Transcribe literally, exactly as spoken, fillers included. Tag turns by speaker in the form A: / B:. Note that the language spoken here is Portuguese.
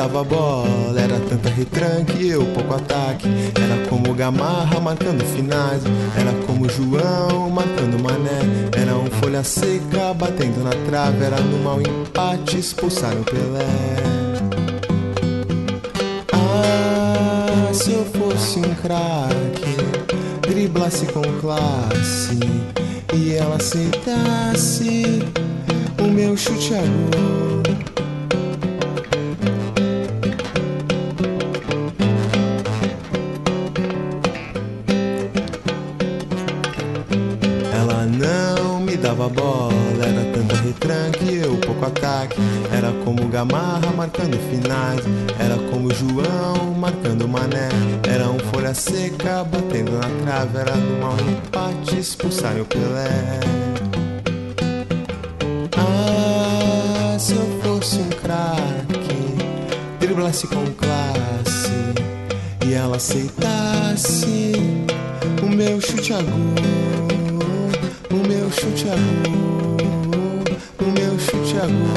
A: dava bola, era tanta retranque e eu pouco ataque. Era como Gamarra marcando finais, era como João marcando Mané. Era um folha seca batendo na trave, era no mau empate expulsaram Pelé. Ah, se eu fosse um craque, driblasse com classe e ela aceitasse o meu chute a gol. Ela não me dava bola, era tanta retranque e eu pouco ataque. Era como Gamarra marcando finais, era como João marcando Mané. Era um folha seca batendo na trave, era no mau empate expulsaram o Pelé. Ah, se eu fosse um craque, driblasse com classe e ela aceitasse o meu chute a gol, o meu chute a gol, o meu chute a gol.